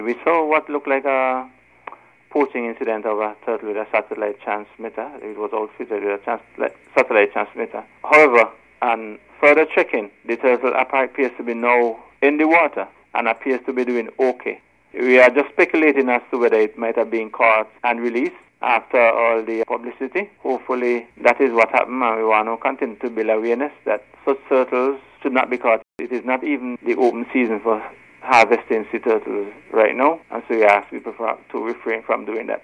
We saw what looked like a poaching incident of a turtle with a satellite transmitter. It was outfitted with a satellite transmitter. However, on further checking, the turtle appears to be now in the water and appears to be doing okay. We are just speculating as to whether it might have been caught and released after all the publicity. Hopefully that is what happened, and we want to continue to build awareness that such turtles should not be caught. It is not even the open season for harvesting sea turtles right now, and so we ask people to refrain from doing that.